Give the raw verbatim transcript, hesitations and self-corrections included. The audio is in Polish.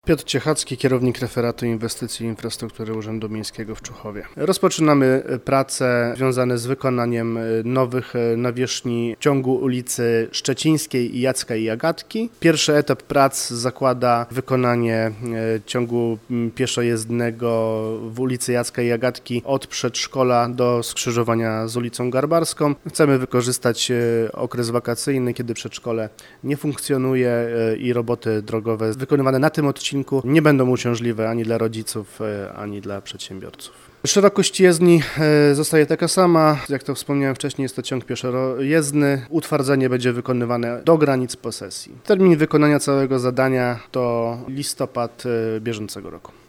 Piotr Ciechacki, kierownik referatu inwestycji i infrastruktury Urzędu Miejskiego w Czuchowie. Rozpoczynamy prace związane z wykonaniem nowych nawierzchni w ciągu ulicy Szczecińskiej i Jacka i Agatki. Pierwszy etap prac zakłada wykonanie ciągu pieszojezdnego w ulicy Jacka i Agatki od przedszkola do skrzyżowania z ulicą Garbarską. Chcemy wykorzystać okres wakacyjny, kiedy przedszkole nie funkcjonuje i roboty drogowe wykonywane na tym odcinku nie będą uciążliwe ani dla rodziców, ani dla przedsiębiorców. Szerokość jezdni zostaje taka sama. Jak to wspomniałem wcześniej, jest to ciąg pieszojezdny. Utwardzenie będzie wykonywane do granic posesji. Termin wykonania całego zadania to listopad bieżącego roku.